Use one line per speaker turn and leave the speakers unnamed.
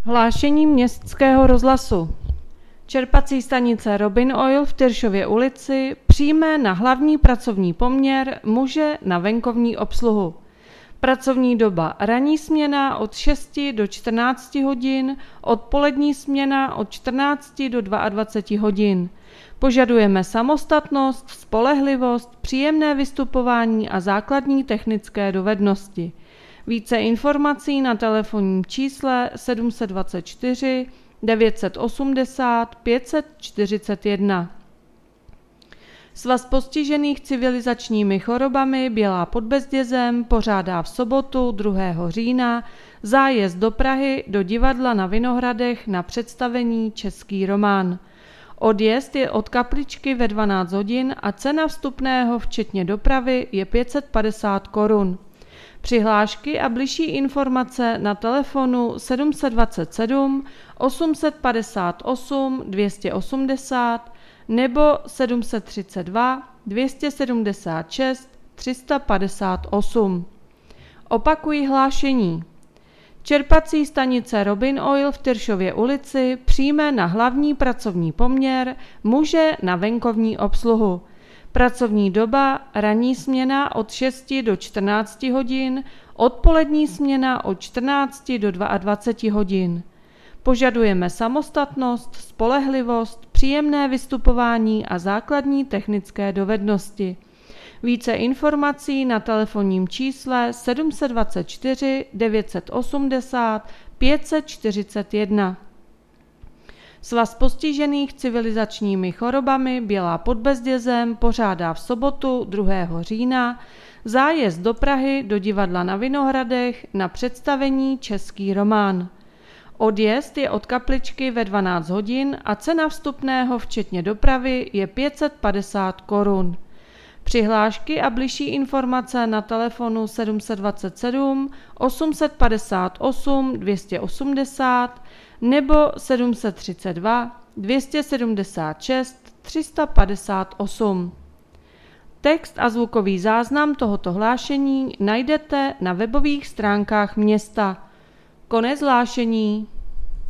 Hlášení Městského rozhlasu. Čerpací stanice Robin Oil v Tyršově ulici přijme na hlavní pracovní poměr muže na venkovní obsluhu. Pracovní doba: ranní směna od 6 do 14 hodin, odpolední směna od 14 do 22 hodin. Požadujeme samostatnost, spolehlivost, příjemné vystupování a základní technické dovednosti. Více informací na telefonním čísle 724 980 541. Svaz postižených civilizačními chorobami Bělá pod Bezdězem pořádá v sobotu 2. října zájezd do Prahy do divadla na Vinohradech na představení Český román. Odjezd je od kapličky ve 12 hodin a cena vstupného včetně dopravy je 550 korun. Přihlášky a bližší informace na telefonu 727 858 280 nebo 732 276 358. Opakuji hlášení. Čerpací stanice Robin Oil v Tyršově ulici přijme na hlavní pracovní poměr muže na venkovní obsluhu. Pracovní doba: ranní směna od 6 do 14 hodin, odpolední směna od 14 do 22 hodin. Požadujeme samostatnost, spolehlivost, příjemné vystupování a základní technické dovednosti. Více informací na telefonním čísle 724 980 541. Svaz postižených civilizačními chorobami Bělá pod Bezdězem pořádá v sobotu 2. října zájezd do Prahy do divadla na Vinohradech na představení Český román. Odjezd je od kapličky ve 12 hodin a cena vstupného včetně dopravy je 550 korun. Přihlášky a bližší informace na telefonu 727 858 280 nebo 732 276 358. Text a zvukový záznam tohoto hlášení najdete na webových stránkách města. Konec hlášení.